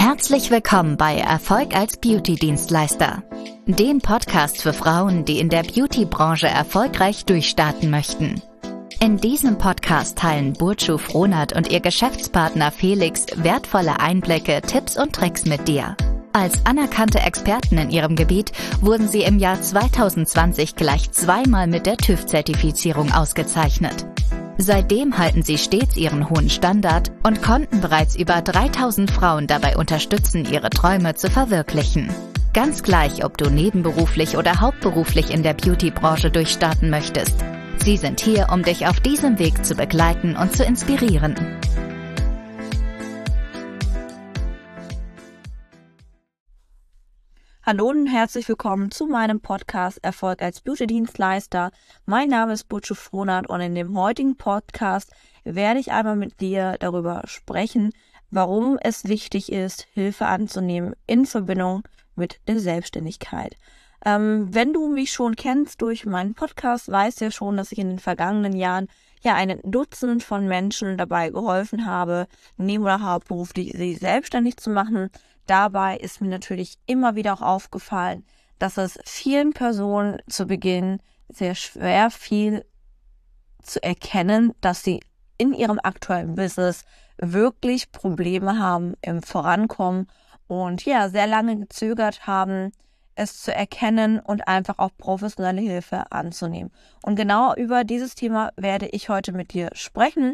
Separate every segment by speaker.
Speaker 1: Herzlich willkommen bei Erfolg als Beauty-Dienstleister, dem Podcast für Frauen, die in der Beauty-Branche erfolgreich durchstarten möchten. In diesem Podcast teilen Burcu Frohnert und ihr Geschäftspartner Felix wertvolle Einblicke, Tipps und Tricks mit dir. Als anerkannte Experten in ihrem Gebiet wurden sie im Jahr 2020 gleich zweimal mit der TÜV-Zertifizierung ausgezeichnet. Seitdem halten sie stets ihren hohen Standard und konnten bereits über 3000 Frauen dabei unterstützen, ihre Träume zu verwirklichen. Ganz gleich, ob du nebenberuflich oder hauptberuflich in der Beauty-Branche durchstarten möchtest. Sie sind hier, um dich auf diesem Weg zu begleiten und zu inspirieren.
Speaker 2: Hallo und herzlich willkommen zu meinem Podcast Erfolg als Beauty-Dienstleister. Mein Name ist Burcu Frohnert und in dem heutigen Podcast werde ich einmal mit dir darüber sprechen, warum es wichtig ist, Hilfe anzunehmen in Verbindung mit der Selbstständigkeit. Wenn du mich schon kennst durch meinen Podcast, weißt du ja schon, dass ich in den vergangenen Jahren einen Dutzend von Menschen dabei geholfen habe, neben- oder hauptberuflich sich selbstständig zu machen. Dabei ist mir natürlich immer wieder auch aufgefallen, dass es vielen Personen zu Beginn sehr schwer fiel zu erkennen, dass sie in ihrem aktuellen Business wirklich Probleme haben im Vorankommen und sehr lange gezögert haben, es zu erkennen und einfach auch professionelle Hilfe anzunehmen. Und genau über dieses Thema werde ich heute mit dir sprechen.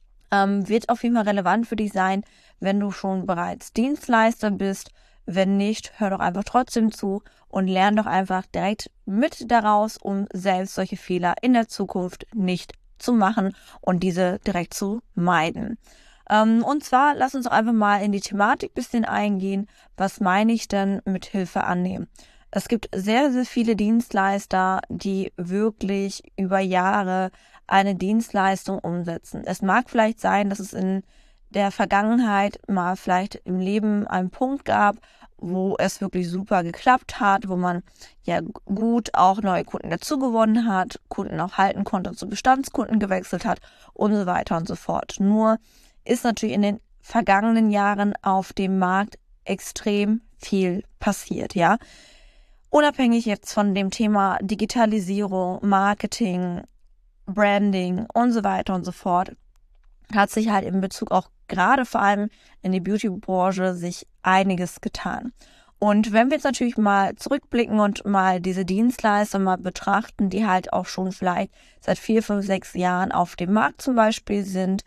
Speaker 2: Wird auf jeden Fall relevant für dich sein, wenn du schon bereits Dienstleister bist. Wenn nicht, hör doch einfach trotzdem zu und lern doch einfach direkt mit daraus, um selbst solche Fehler in der Zukunft nicht zu machen und diese direkt zu meiden. Und zwar, lass uns doch einfach mal in die Thematik ein bisschen eingehen. Was meine ich denn mit Hilfe annehmen? Es gibt sehr, sehr viele Dienstleister, die wirklich über Jahre eine Dienstleistung umsetzen. Es mag vielleicht sein, dass es in der Vergangenheit mal vielleicht im Leben einen Punkt gab, wo es wirklich super geklappt hat, wo man gut auch neue Kunden dazu gewonnen hat, Kunden auch halten konnte, zu Bestandskunden gewechselt hat und so weiter und so fort. Nur ist natürlich in den vergangenen Jahren auf dem Markt extrem viel passiert, Unabhängig jetzt von dem Thema Digitalisierung, Marketing, Branding und so weiter und so fort, hat sich halt in Bezug auch gerade vor allem in die Beauty-Branche sich einiges getan. Und wenn wir jetzt natürlich mal zurückblicken und mal diese Dienstleister mal betrachten, die halt auch schon vielleicht seit 4, 5, 6 Jahren auf dem Markt zum Beispiel sind,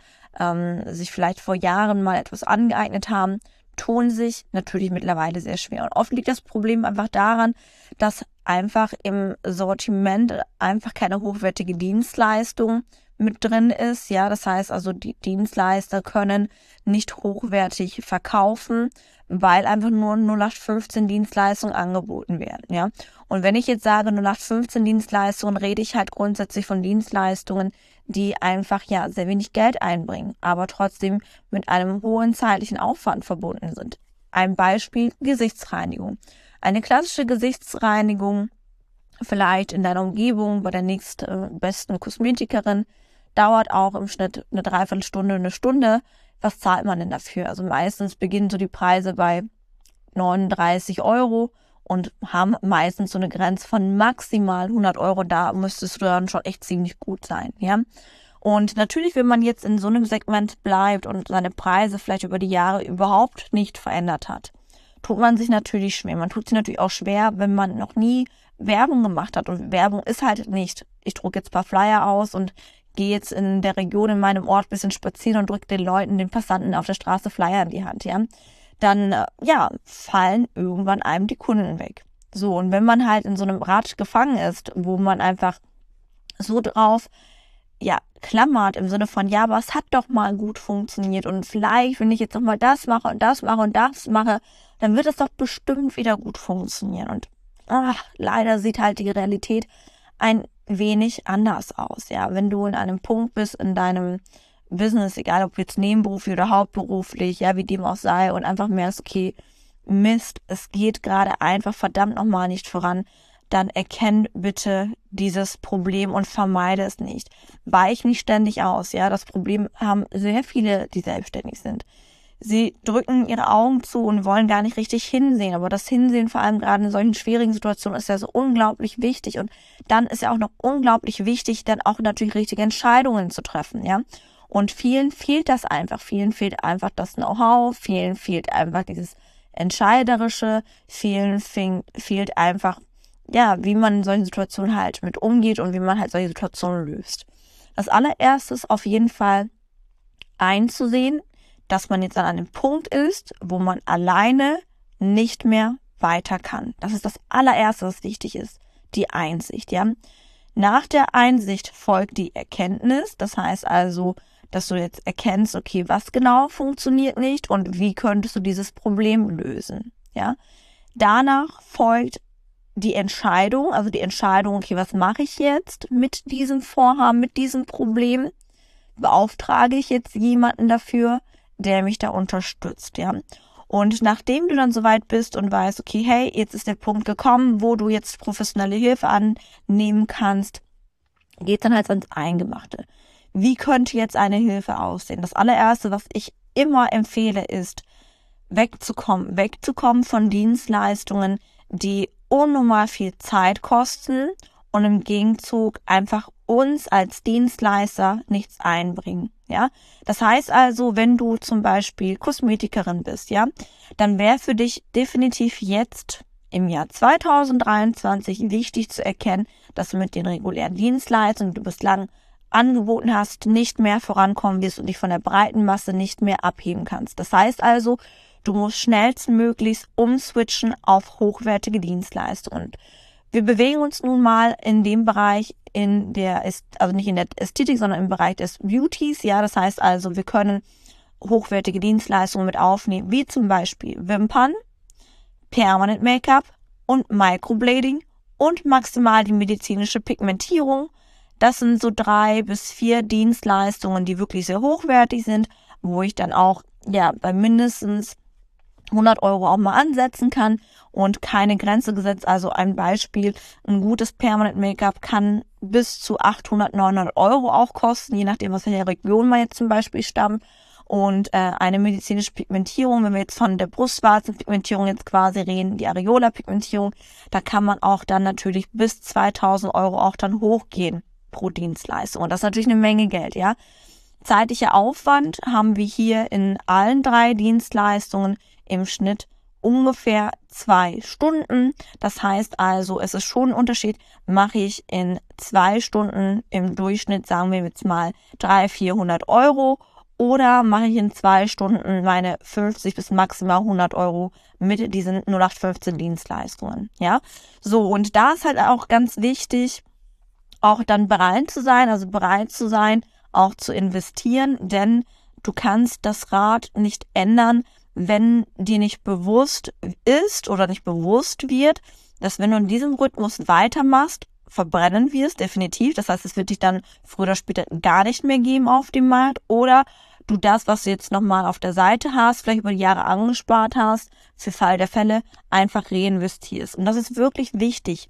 Speaker 2: sich vielleicht vor Jahren mal etwas angeeignet haben, tun sich natürlich mittlerweile sehr schwer. Und oft liegt das Problem einfach daran, dass einfach im Sortiment einfach keine hochwertige Dienstleistung mit drin ist. Das heißt also, die Dienstleister können nicht hochwertig verkaufen, weil einfach nur 0815 Dienstleistungen angeboten werden. Und wenn ich jetzt sage 0815 Dienstleistungen, rede ich halt grundsätzlich von Dienstleistungen, die einfach sehr wenig Geld einbringen, aber trotzdem mit einem hohen zeitlichen Aufwand verbunden sind. Ein Beispiel: Gesichtsreinigung. Eine klassische Gesichtsreinigung, vielleicht in deiner Umgebung bei der nächstbesten Kosmetikerin, dauert auch im Schnitt eine Dreiviertelstunde, eine Stunde. Was zahlt man denn dafür? Also meistens beginnen so die Preise bei 39 € und haben meistens so eine Grenze von maximal 100 €. Da müsstest du dann schon echt ziemlich gut sein, Und natürlich, wenn man jetzt in so einem Segment bleibt und seine Preise vielleicht über die Jahre überhaupt nicht verändert hat, tut man sich natürlich schwer. Man tut sich natürlich auch schwer, wenn man noch nie Werbung gemacht hat. Und Werbung ist halt nicht, ich drucke jetzt ein paar Flyer aus und gehe jetzt in der Region, in meinem Ort ein bisschen spazieren und drücke den Leuten, den Passanten auf der Straße Flyer in die Hand, Dann, fallen irgendwann einem die Kunden weg. So, und wenn man halt in so einem Rad gefangen ist, wo man einfach so drauf, klammert im Sinne von, aber es hat doch mal gut funktioniert und vielleicht, wenn ich jetzt nochmal das mache und das mache und das mache, dann wird es doch bestimmt wieder gut funktionieren. Und leider sieht halt die Realität ein wenig anders aus, Wenn du in einem Punkt bist in deinem Business, egal ob jetzt nebenberuflich oder hauptberuflich, wie dem auch sei, und einfach merkst, okay, Mist, es geht gerade einfach verdammt nochmal nicht voran, dann erkenn bitte dieses Problem und vermeide es nicht. Weich nicht ständig aus, Das Problem haben sehr viele, die selbstständig sind. sie drücken ihre Augen zu und wollen gar nicht richtig hinsehen. Aber das Hinsehen, vor allem gerade in solchen schwierigen Situationen, ist ja so unglaublich wichtig. Und dann ist ja auch noch unglaublich wichtig, dann auch natürlich richtige Entscheidungen zu treffen, ja. Und vielen fehlt das einfach. Vielen fehlt einfach das Know-how, vielen fehlt einfach dieses Entscheiderische, vielen fehlt einfach, ja, wie man in solchen Situationen halt mit umgeht und wie man halt solche Situationen löst. Das allererstes auf jeden Fall einzusehen, dass man jetzt an einem Punkt ist, wo man alleine nicht mehr weiter kann. Das ist das allererste, was wichtig ist, die Einsicht, ja. Nach der Einsicht folgt die Erkenntnis, das heißt also, dass du jetzt erkennst, okay, was genau funktioniert nicht und wie könntest du dieses Problem lösen, ja. Danach folgt die Entscheidung, also die Entscheidung, okay, was mache ich jetzt mit diesem Vorhaben, mit diesem Problem? Beauftrage ich jetzt jemanden dafür, der mich da unterstützt, ja. Und nachdem du dann soweit bist und weißt, okay, hey, jetzt ist der Punkt gekommen, wo du jetzt professionelle Hilfe annehmen kannst, geht dann halt ans Eingemachte. Wie könnte jetzt eine Hilfe aussehen? Das allererste, was ich immer empfehle, ist, wegzukommen von Dienstleistungen, die unnormal viel Zeit kosten und im Gegenzug einfach uns als Dienstleister nichts einbringen, ja. Das heißt also, wenn du zum Beispiel Kosmetikerin bist, ja, dann wäre für dich definitiv jetzt im Jahr 2023 wichtig zu erkennen, dass du mit den regulären Dienstleistungen, die du bislang angeboten hast, nicht mehr vorankommen wirst und dich von der breiten Masse nicht mehr abheben kannst. Das heißt also, du musst schnellstmöglichst umswitchen auf hochwertige Dienstleistungen. Wir bewegen uns nun mal in dem Bereich also nicht in der Ästhetik, sondern im Bereich des Beautys, ja, das heißt also, wir können hochwertige Dienstleistungen mit aufnehmen, wie zum Beispiel Wimpern, Permanent Make-up und Microblading und maximal die medizinische Pigmentierung. Das sind so 3 bis 4 Dienstleistungen, die wirklich sehr hochwertig sind, wo ich dann auch, ja, bei mindestens 100 € auch mal ansetzen kann und keine Grenze gesetzt. Also ein Beispiel, ein gutes Permanent Make-up kann bis zu 800, 900 € auch kosten, je nachdem, aus welcher Region man jetzt zum Beispiel stammt. Und eine medizinische Pigmentierung, wenn wir jetzt von der Brustwarzenpigmentierung jetzt quasi reden, die Areola-Pigmentierung, da kann man auch dann natürlich bis 2000 € auch dann hochgehen pro Dienstleistung. Und das ist natürlich eine Menge Geld, ja. Zeitlicher Aufwand haben wir hier in allen 3 Dienstleistungen im Schnitt ungefähr 2 Stunden. Das heißt also, es ist schon ein Unterschied, mache ich in 2 Stunden im Durchschnitt, sagen wir jetzt mal 300, 400 € oder mache ich in 2 Stunden meine 50 bis maximal 100 € mit diesen 0815 Dienstleistungen, ja. So, und da ist halt auch ganz wichtig, auch dann bereit zu sein, auch zu investieren, denn du kannst das Rad nicht ändern, wenn dir nicht bewusst ist oder nicht bewusst wird, dass wenn du in diesem Rhythmus weitermachst, verbrennen wirst, definitiv. Das heißt, es wird dich dann früher oder später gar nicht mehr geben auf dem Markt oder du das, was du jetzt nochmal auf der Seite hast, vielleicht über die Jahre angespart hast, für Fall der Fälle einfach reinvestierst. Und das ist wirklich wichtig.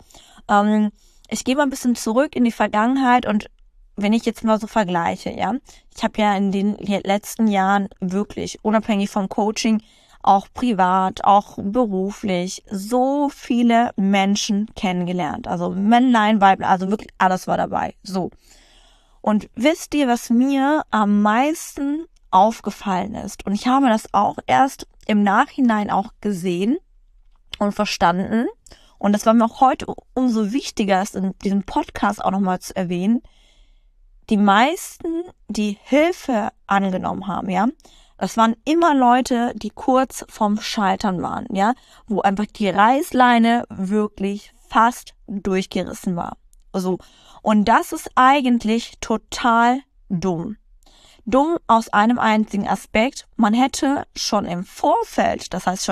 Speaker 2: Ich gehe mal ein bisschen zurück in die Vergangenheit und wenn ich jetzt mal so vergleiche, ja, ich habe ja in den letzten Jahren wirklich, unabhängig vom Coaching, auch privat, auch beruflich, so viele Menschen kennengelernt. Also Männlein, Weiblein, also wirklich alles war dabei. So. Und wisst ihr, was mir am meisten aufgefallen ist? Und ich habe das auch erst im Nachhinein auch gesehen und verstanden. Und das war mir auch heute umso wichtiger, es in diesem Podcast auch nochmal zu erwähnen. Die meisten, die Hilfe angenommen haben, ja, das waren immer Leute, die kurz vorm Scheitern waren, ja, wo einfach die Reißleine wirklich fast durchgerissen war. So. Und das ist eigentlich total dumm. Dumm aus einem einzigen Aspekt. Man hätte schon im Vorfeld,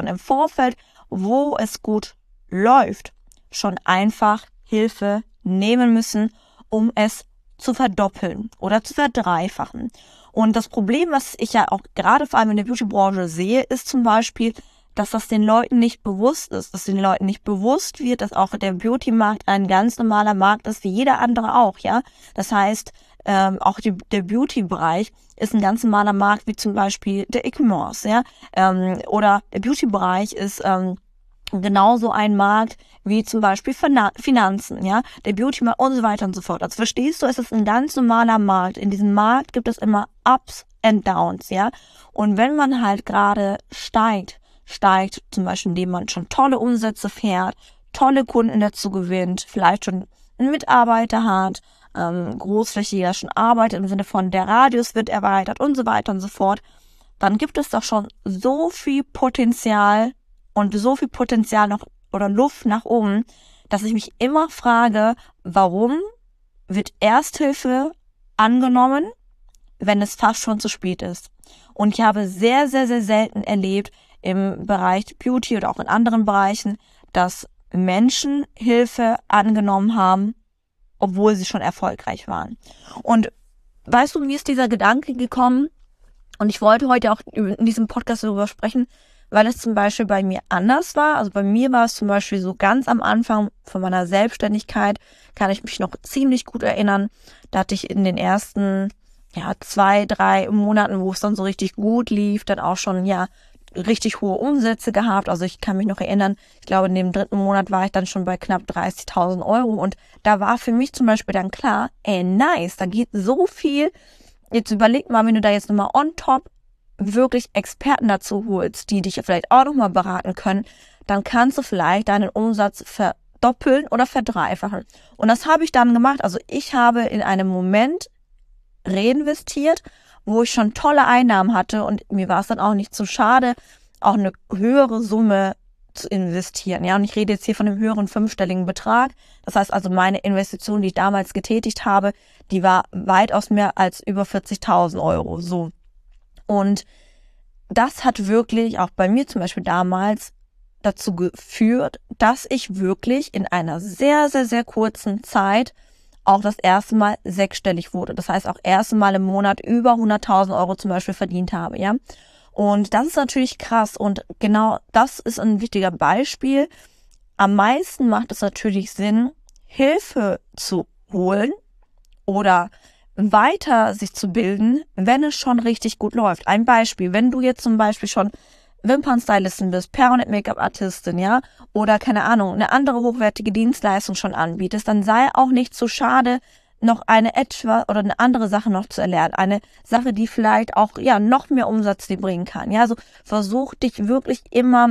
Speaker 2: wo es gut läuft, schon einfach Hilfe nehmen müssen, um es zu verdoppeln oder zu verdreifachen. Und das Problem, was ich ja auch gerade vor allem in der Beauty-Branche sehe, ist zum Beispiel, dass das den Leuten nicht bewusst ist, dass den Leuten nicht bewusst wird, dass auch der Beauty-Markt ein ganz normaler Markt ist, wie jeder andere auch, ja. Das heißt, auch der Beauty-Bereich ist ein ganz normaler Markt, wie zum Beispiel der E-Commerce, ja, oder der Beauty-Bereich ist genauso ein Markt wie zum Beispiel Finanzen, ja, der Beauty-Markt und so weiter und so fort. Also verstehst du, es ist ein ganz normaler Markt. In diesem Markt gibt es immer Ups and Downs, ja. Und wenn man halt gerade steigt zum Beispiel, indem man schon tolle Umsätze fährt, tolle Kunden dazu gewinnt, vielleicht schon einen Mitarbeiter hat, großflächiger schon arbeitet im Sinne von der Radius wird erweitert und so weiter und so fort, dann gibt es doch schon so viel Potenzial und so viel Potenzial noch oder Luft nach oben, dass ich mich immer frage, warum wird Ersthilfe angenommen, wenn es fast schon zu spät ist. Und ich habe sehr, sehr, sehr selten erlebt im Bereich Beauty oder auch in anderen Bereichen, dass Menschen Hilfe angenommen haben, obwohl sie schon erfolgreich waren. Und weißt du, mir ist dieser Gedanke gekommen und ich wollte heute auch in diesem Podcast darüber sprechen, weil es zum Beispiel bei mir anders war. Also bei mir war es zum Beispiel so ganz am Anfang von meiner Selbstständigkeit, kann ich mich noch ziemlich gut erinnern. Da hatte ich in den ersten 2-3 Monaten, wo es dann so richtig gut lief, dann auch schon richtig hohe Umsätze gehabt. Also ich kann mich noch erinnern, ich glaube in dem 3. Monat war ich dann schon bei knapp 30.000 Euro und da war für mich zum Beispiel dann klar, nice, da geht so viel. Jetzt überleg mal, wenn du da jetzt nochmal on top wirklich Experten dazu holst, die dich vielleicht auch nochmal beraten können, dann kannst du vielleicht deinen Umsatz verdoppeln oder verdreifachen. Und das habe ich dann gemacht. Also ich habe in einem Moment reinvestiert, wo ich schon tolle Einnahmen hatte und mir war es dann auch nicht zu schade, auch eine höhere Summe zu investieren. Ja, und ich rede jetzt hier von einem höheren 5-stelligen Betrag. Das heißt also, meine Investition, die ich damals getätigt habe, die war weitaus mehr als über 40.000 Euro. So. Und das hat wirklich auch bei mir zum Beispiel damals dazu geführt, dass ich wirklich in einer sehr, sehr, sehr kurzen Zeit auch das erste Mal 6-stellig wurde. Das heißt auch erste Mal im Monat über 100.000 Euro zum Beispiel verdient habe, ja. Und das ist natürlich krass und genau das ist ein wichtiger Beispiel. Am meisten macht es natürlich Sinn, Hilfe zu holen oder weiter sich zu bilden, wenn es schon richtig gut läuft. Ein Beispiel, wenn du jetzt zum Beispiel schon Wimpernstylistin bist, Permanent Make-up-Artistin, ja, oder keine Ahnung, eine andere hochwertige Dienstleistung schon anbietest, dann sei auch nicht zu schade, noch eine andere Sache noch zu erlernen. Eine Sache, die vielleicht auch, noch mehr Umsatz dir bringen kann. Ja, also versuch dich wirklich immer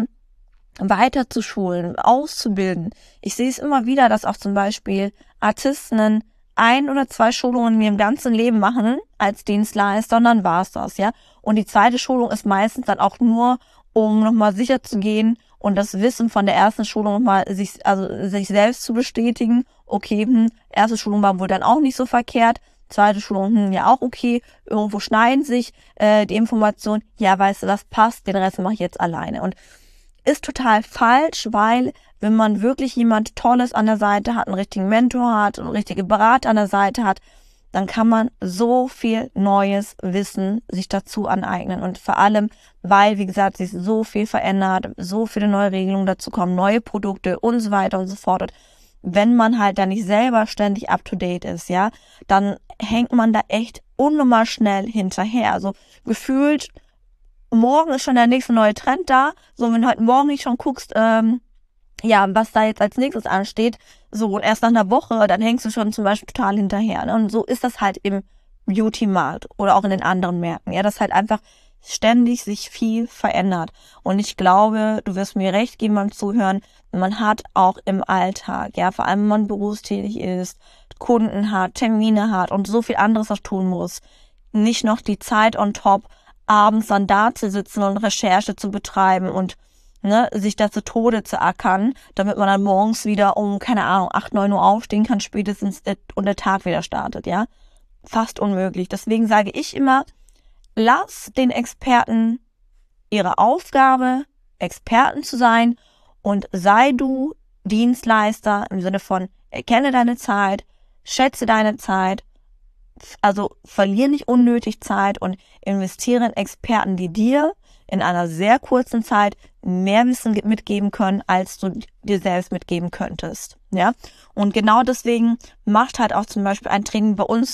Speaker 2: weiter zu schulen, auszubilden. Ich sehe es immer wieder, dass auch zum Beispiel Artistinnen 1 oder 2 Schulungen in ihrem ganzen Leben machen als Dienstleister und dann war es das, ja. Und die zweite Schulung ist meistens dann auch nur, um nochmal sicher zu gehen und das Wissen von der ersten Schulung nochmal sich selbst zu bestätigen. Okay, erste Schulung war wohl dann auch nicht so verkehrt, zweite Schulung, ja auch okay, irgendwo schneiden sich die Informationen, ja, weißt du, das passt, den Rest mache ich jetzt alleine. Und ist total falsch, weil wenn man wirklich jemand Tolles an der Seite hat, einen richtigen Mentor hat, einen richtigen Berater an der Seite hat, dann kann man so viel neues Wissen sich dazu aneignen. Und vor allem, weil, wie gesagt, sich so viel verändert, so viele neue Regelungen dazu kommen, neue Produkte und so weiter und so fort. Und wenn man halt da nicht selber ständig up-to-date ist, ja, dann hängt man da echt unnormal schnell hinterher. Also gefühlt, morgen ist schon der nächste neue Trend da. So, wenn du heute Morgen nicht schon guckst, was da jetzt als nächstes ansteht, so, und erst nach einer Woche, dann hängst du schon zum Beispiel total hinterher. Ne? Und so ist das halt im Beauty-Markt oder auch in den anderen Märkten. Ja, dass halt einfach ständig sich viel verändert. Und ich glaube, du wirst mir recht geben beim Zuhören, man hat auch im Alltag, ja, vor allem wenn man berufstätig ist, Kunden hat, Termine hat und so viel anderes auch tun muss, nicht noch die Zeit on top, abends dann da zu sitzen und Recherche zu betreiben und sich da zu Tode zu ackern, damit man dann morgens wieder um, 8, 9 Uhr aufstehen kann, spätestens und der Tag wieder startet, ja. Fast unmöglich. Deswegen sage ich immer, lass den Experten ihre Aufgabe, Experten zu sein und sei du Dienstleister im Sinne von erkenne deine Zeit, schätze deine Zeit, also verliere nicht unnötig Zeit und investiere in Experten, die dir in einer sehr kurzen Zeit mehr Wissen mitgeben können, als du dir selbst mitgeben könntest. Ja? Und genau deswegen macht halt auch zum Beispiel ein Training bei uns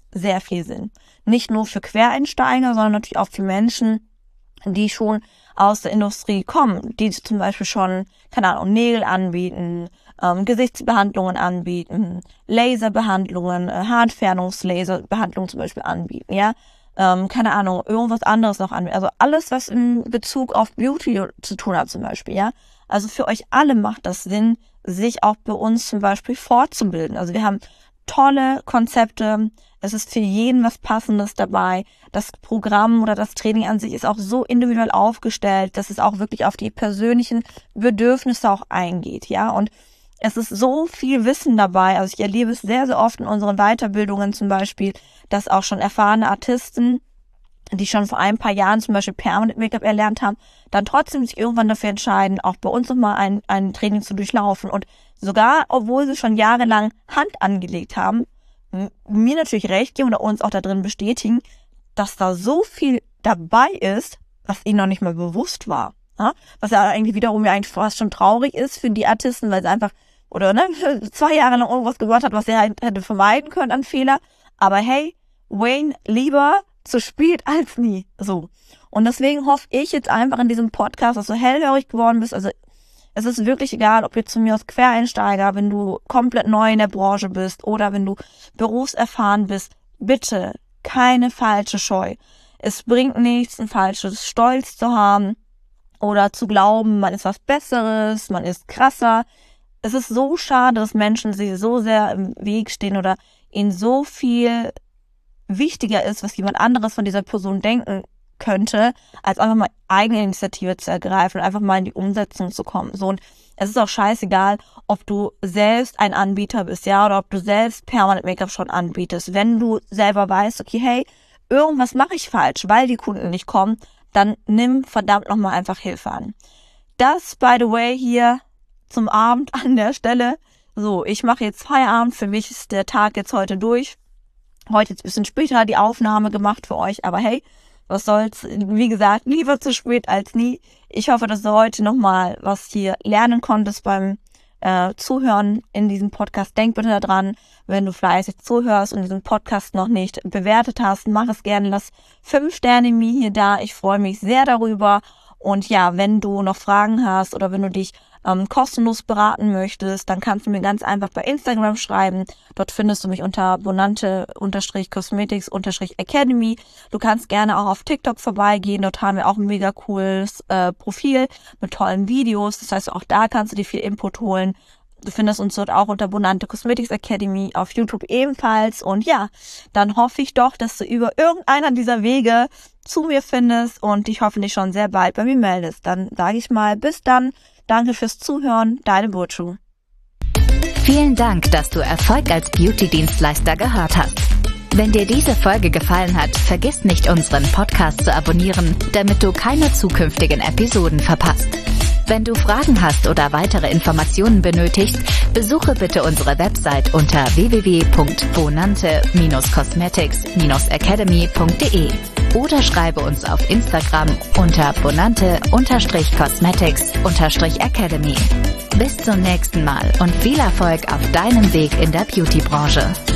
Speaker 2: sehr viel Sinn. Nicht nur für Quereinsteiger, sondern natürlich auch für Menschen, die schon aus der Industrie kommen, die zum Beispiel schon, keine Ahnung, Nägel anbieten, Gesichtsbehandlungen anbieten, Laserbehandlungen, Haarentfernungslaserbehandlungen zum Beispiel anbieten, ja, keine Ahnung, irgendwas anderes noch anbieten. Also alles, was in Bezug auf Beauty zu tun hat zum Beispiel, ja. Also für euch alle macht das Sinn, sich auch bei uns zum Beispiel fortzubilden. Also wir haben tolle Konzepte, es ist für jeden was Passendes dabei. Das Programm oder das Training an sich ist auch so individuell aufgestellt, dass es auch wirklich auf die persönlichen Bedürfnisse auch eingeht, ja. Und es ist so viel Wissen dabei. Also ich erlebe es sehr, sehr oft in unseren Weiterbildungen zum Beispiel, dass auch schon erfahrene Artisten, die schon vor ein paar Jahren zum Beispiel Permanent Make-up erlernt haben, dann trotzdem sich irgendwann dafür entscheiden, auch bei uns nochmal ein Training zu durchlaufen. Und sogar, obwohl sie schon jahrelang Hand angelegt haben, mir natürlich recht geben oder uns auch da drin bestätigen, dass da so viel dabei ist, was ihnen noch nicht mal bewusst war. Ja? Was ja eigentlich wiederum ja eigentlich fast schon traurig ist für die Artisten, weil sie einfach, oder 2 Jahre lang irgendwas gemacht hat, was sie halt hätte vermeiden können an Fehler. Aber hey, Wayne, lieber zu spät als nie. So. Und deswegen hoffe ich jetzt einfach in diesem Podcast, dass du hellhörig geworden bist. Also es ist wirklich egal, ob du zu mir als Quereinsteiger, wenn du komplett neu in der Branche bist oder wenn du berufserfahren bist, bitte keine falsche Scheu. Es bringt nichts, ein falsches Stolz zu haben oder zu glauben, man ist was Besseres, man ist krasser. Es ist so schade, dass Menschen sich so sehr im Weg stehen oder ihnen so viel wichtiger ist, was jemand anderes von dieser Person denken könnte, als einfach mal eigene Initiative zu ergreifen und einfach mal in die Umsetzung zu kommen. So, und es ist auch scheißegal, ob du selbst ein Anbieter bist, ja, oder ob du selbst Permanent Make-up schon anbietest. Wenn du selber weißt, okay, hey, irgendwas mache ich falsch, weil die Kunden nicht kommen, dann nimm verdammt nochmal einfach Hilfe an. Das, by the way, hier zum Abend an der Stelle. So, ich mache jetzt Feierabend. Für mich ist der Tag jetzt heute durch. Heute jetzt ein bisschen später die Aufnahme gemacht für euch, aber hey, was soll's, wie gesagt, lieber zu spät als nie. Ich hoffe, dass du heute nochmal was hier lernen konntest beim Zuhören in diesem Podcast. Denk bitte daran, wenn du fleißig zuhörst und diesen Podcast noch nicht bewertet hast, mach es gerne, lass 5 Sterne mir hier da. Ich freue mich sehr darüber. Und ja, wenn du noch Fragen hast oder wenn du dich kostenlos beraten möchtest, dann kannst du mir ganz einfach bei Instagram schreiben. Dort findest du mich unter bonante_cosmetics_academy. Du kannst gerne auch auf TikTok vorbeigehen. Dort haben wir auch ein mega cooles Profil mit tollen Videos. Das heißt, auch da kannst du dir viel Input holen. Du findest uns dort auch unter Bonante Cosmetics Academy, auf YouTube ebenfalls. Und ja, dann hoffe ich doch, dass du über irgendeiner dieser Wege zu mir findest und dich hoffentlich schon sehr bald bei mir meldest. Dann sage ich mal, bis dann. Danke fürs Zuhören, deine Burcu.
Speaker 1: Vielen Dank, dass du Erfolg als Beauty-Dienstleister gehört hast. Wenn dir diese Folge gefallen hat, vergiss nicht, unseren Podcast zu abonnieren, damit du keine zukünftigen Episoden verpasst. Wenn du Fragen hast oder weitere Informationen benötigst, besuche bitte unsere Website unter www.bonante-cosmetics-academy.de oder schreibe uns auf Instagram unter bonante-cosmetics-academy. Bis zum nächsten Mal und viel Erfolg auf deinem Weg in der Beauty-Branche.